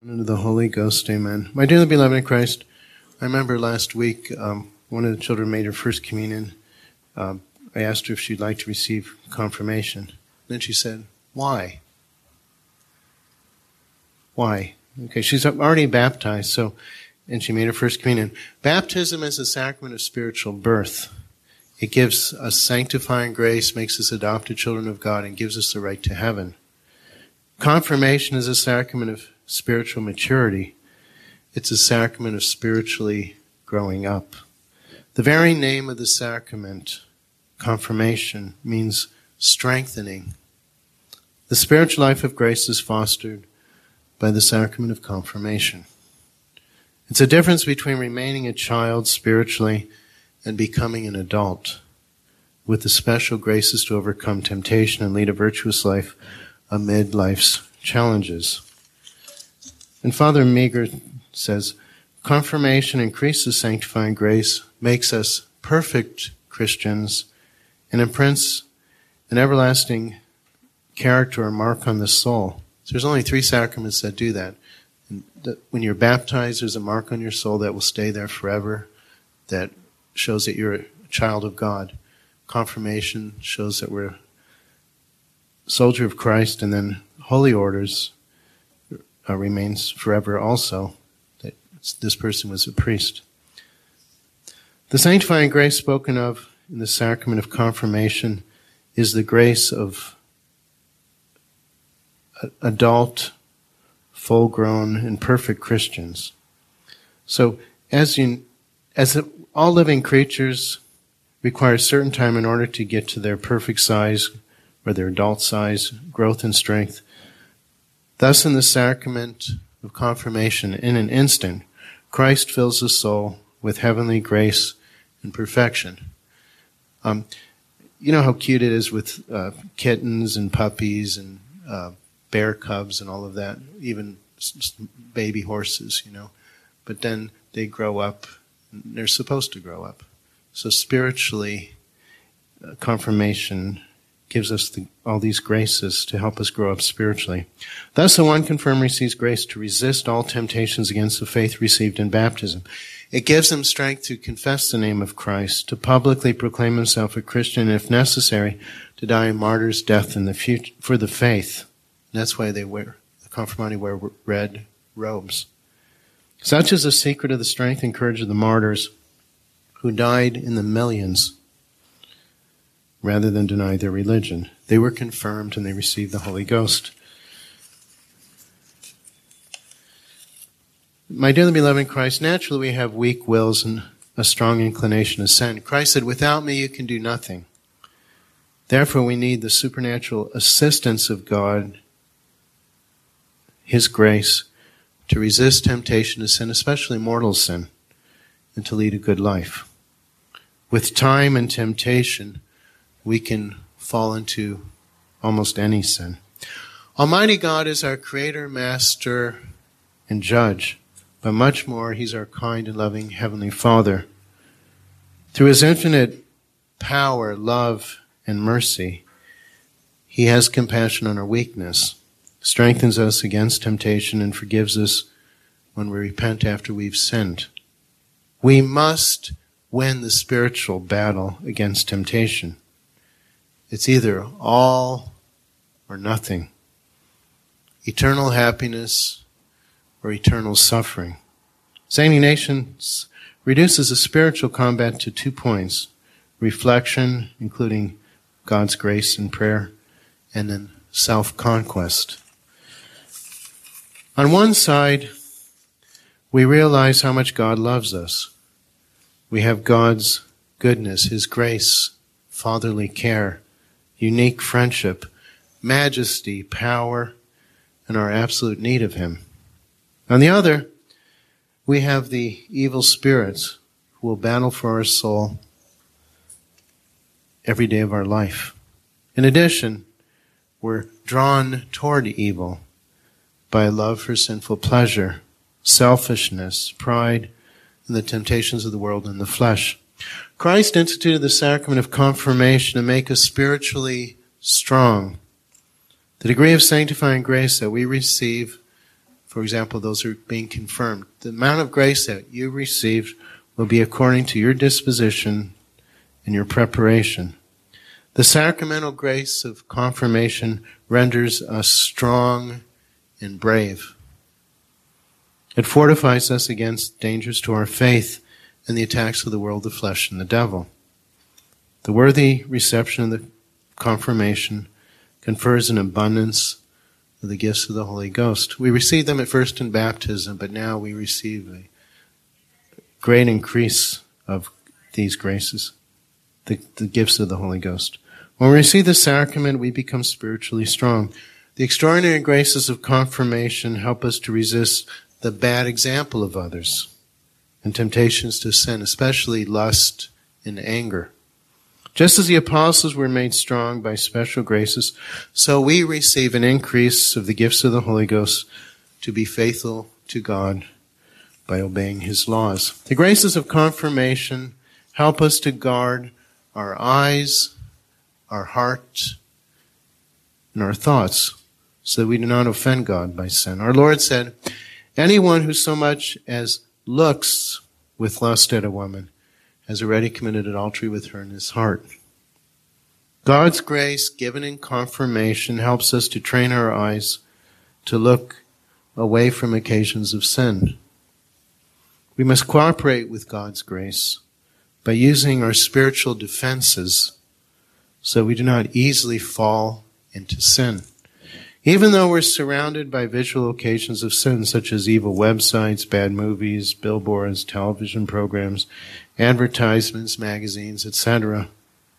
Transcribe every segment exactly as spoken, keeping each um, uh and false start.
Into the Holy Ghost, amen. My dearly beloved in Christ, I remember last week um, one of the children made her first communion. Um, I asked her if she'd like to receive confirmation. Then she said, why? Why? Okay, she's already baptized, so, and she made her first communion. Baptism is a sacrament of spiritual birth. It gives us sanctifying grace, makes us adopted children of God, and gives us the right to heaven. Confirmation is a sacrament of spiritual maturity. It's a sacrament of spiritually growing up. The very name of the sacrament, confirmation, means strengthening. The spiritual life of grace is fostered by the sacrament of confirmation. It's a difference between remaining a child spiritually and becoming an adult with the special graces to overcome temptation and lead a virtuous life amid life's challenges. And Father Meagher says, confirmation increases sanctifying grace, makes us perfect Christians, and imprints an everlasting character or mark on the soul. So there's only three sacraments that do that. And that when you're baptized, there's a mark on your soul that will stay there forever, that shows that you're a child of God. Confirmation shows that we're a soldier of Christ, and then holy orders uh, remains forever also, that this person was a priest. The sanctifying grace spoken of in the sacrament of confirmation is the grace of adult, full-grown, and perfect Christians. So, as you, as all living creatures require a certain time in order to get to their perfect size, or their adult size, growth and strength, thus in the sacrament of confirmation, in an instant, Christ fills the soul with heavenly grace and perfection. Um, you know how cute it is with uh, kittens and puppies and uh, bear cubs and all of that, even baby horses, you know. But then they grow up, and they're supposed to grow up. So spiritually, uh, confirmation gives us the, all these graces to help us grow up spiritually. Thus, the one confirmed receives grace to resist all temptations against the faith received in baptism. It gives him strength to confess the name of Christ, to publicly proclaim himself a Christian, and if necessary, to die a martyr's death in the future for the faith. And that's why they wear, the confirmandi wear red robes. Such is the secret of the strength and courage of the martyrs who died in the millions rather than deny their religion. They were confirmed and they received the Holy Ghost. My dearly beloved in Christ, naturally we have weak wills and a strong inclination to sin. Christ said, without me you can do nothing. Therefore we need the supernatural assistance of God, His grace, to resist temptation to sin, especially mortal sin, and to lead a good life. With time and temptation, we can fall into almost any sin. Almighty God is our creator, master, and judge, but much more, He's our kind and loving Heavenly Father. Through His infinite power, love, and mercy, He has compassion on our weakness, strengthens us against temptation, and forgives us when we repent after we've sinned. We must win the spiritual battle against temptation. It's either all or nothing. Eternal happiness or eternal suffering. Saint Ignatius reduces the spiritual combat to two points: reflection, including God's grace and prayer, and then self-conquest. On one side, we realize how much God loves us. We have God's goodness, His grace, fatherly care, unique friendship, majesty, power, and our absolute need of Him. On the other, we have the evil spirits who will battle for our soul every day of our life. In addition, we're drawn toward evil by a love for sinful pleasure, selfishness, pride, and the temptations of the world and the flesh. Christ instituted the sacrament of confirmation to make us spiritually strong. The degree of sanctifying grace that we receive For example, those are being confirmed. The amount of grace that you received will be according to your disposition and your preparation. The sacramental grace of confirmation renders us strong and brave. It fortifies us against dangers to our faith and the attacks of the world, the flesh, and the devil. The worthy reception of the confirmation confers an abundance of the gifts of the Holy Ghost. We received them at first in baptism, but now we receive a great increase of these graces, the, the gifts of the Holy Ghost. When we receive the sacrament, we become spiritually strong. The extraordinary graces of confirmation help us to resist the bad example of others and temptations to sin, especially lust and anger. Just as the apostles were made strong by special graces, so we receive an increase of the gifts of the Holy Ghost to be faithful to God by obeying His laws. The graces of confirmation help us to guard our eyes, our heart, and our thoughts, so that we do not offend God by sin. Our Lord said, anyone who so much as looks with lust at a woman has already committed adultery with her in his heart. God's grace given in confirmation helps us to train our eyes to look away from occasions of sin. We must cooperate with God's grace by using our spiritual defenses so we do not easily fall into sin. Even though we're surrounded by visual occasions of sin, such as evil websites, bad movies, billboards, television programs, advertisements, magazines, et cetera,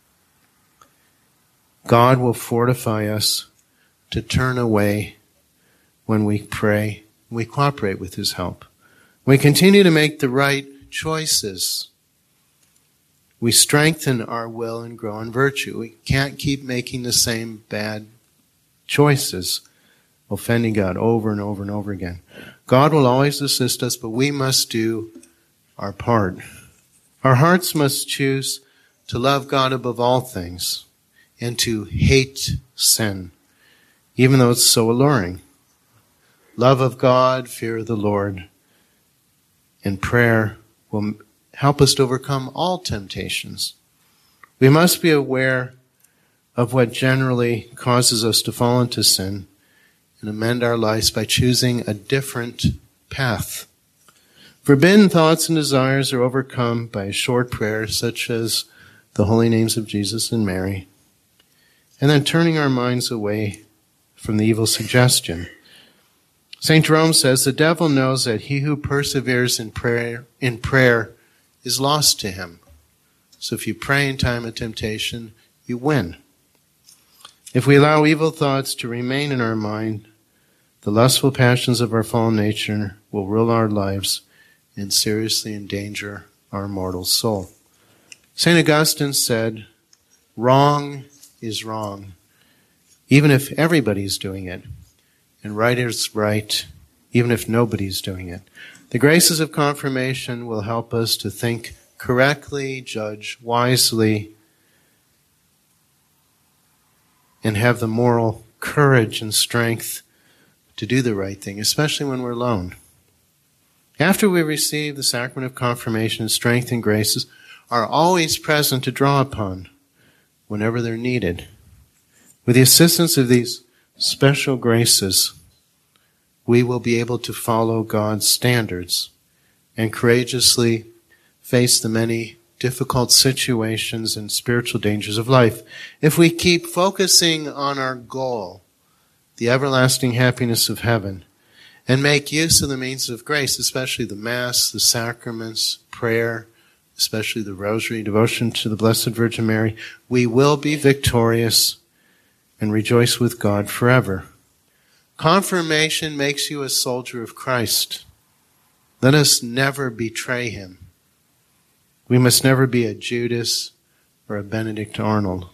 God will fortify us to turn away when we pray, we cooperate with His help. We continue to make the right choices. We strengthen our will and grow in virtue. We can't keep making the same bad choices, offending God over and over and over again. God will always assist us, but we must do our part. Our hearts must choose to love God above all things and to hate sin, even though it's so alluring. Love of God, fear of the Lord, and prayer will help us to overcome all temptations. We must be aware of what generally causes us to fall into sin and amend our lives by choosing a different path. Forbidden thoughts and desires are overcome by a short prayer, such as the holy names of Jesus and Mary, and then turning our minds away from the evil suggestion. Saint Jerome says, the devil knows that he who perseveres in prayer, in prayer is lost to him. So if you pray in time of temptation, you win. If we allow evil thoughts to remain in our mind, the lustful passions of our fallen nature will rule our lives and seriously endanger our mortal soul. Saint Augustine said, wrong is wrong, even if everybody's doing it, and right is right, even if nobody's doing it. The graces of confirmation will help us to think correctly, judge wisely, and have the moral courage and strength to do the right thing, especially when we're alone. After we receive the sacrament of confirmation, strength and graces are always present to draw upon whenever they're needed. With the assistance of these special graces, we will be able to follow God's standards and courageously face the many difficult situations and spiritual dangers of life. If we keep focusing on our goal, the everlasting happiness of heaven, and make use of the means of grace, especially the Mass, the sacraments, prayer, especially the Rosary, devotion to the Blessed Virgin Mary, we will be victorious and rejoice with God forever. Confirmation makes you a soldier of Christ. Let us never betray Him. We must never be a Judas or a Benedict Arnold.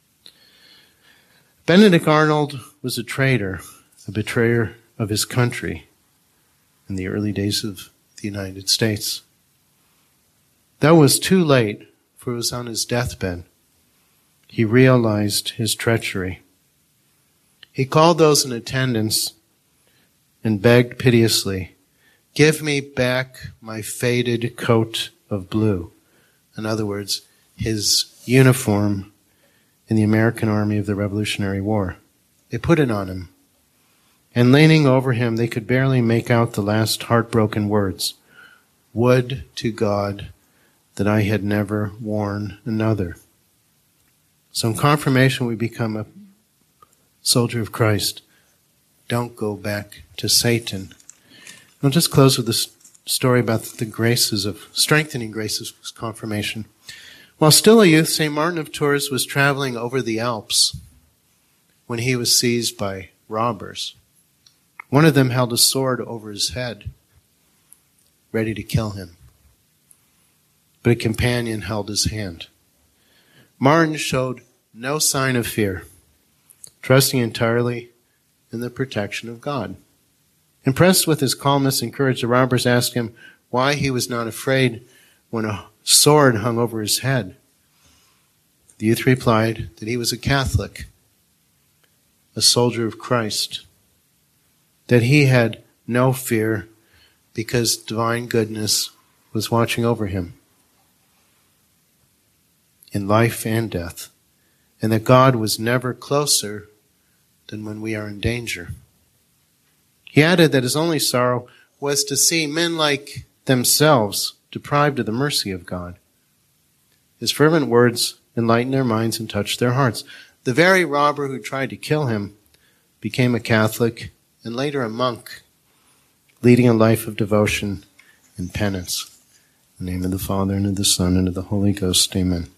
Benedict Arnold was a traitor, a betrayer of his country in the early days of the United States. That was too late, for it was on his deathbed. He realized his treachery. He called those in attendance and begged piteously, "Give me back my faded coat of blue." In other words, his uniform in the American Army of the Revolutionary War. They put it on him. And leaning over him, they could barely make out the last heartbroken words, "Would to God that I had never worn another." So in confirmation, we become a soldier of Christ. Don't go back to Satan. I'll just close with this story about the graces of, strengthening graces of confirmation. While still a youth, Saint Martin of Tours was traveling over the Alps when he was seized by robbers. One of them held a sword over his head, ready to kill him. But a companion held his hand. Martin showed no sign of fear, trusting entirely in the protection of God. Impressed with his calmness and courage, the robbers asked him why he was not afraid when a sword hung over his head. The youth replied that he was a Catholic, a soldier of Christ, that he had no fear because divine goodness was watching over him in life and death, and that God was never closer than when we are in danger. He added that his only sorrow was to see men like themselves deprived of the mercy of God. His fervent words enlightened their minds and touched their hearts. The very robber who tried to kill him became a Catholic and later a monk, leading a life of devotion and penance. In the name of the Father, and of the Son, and of the Holy Ghost, amen.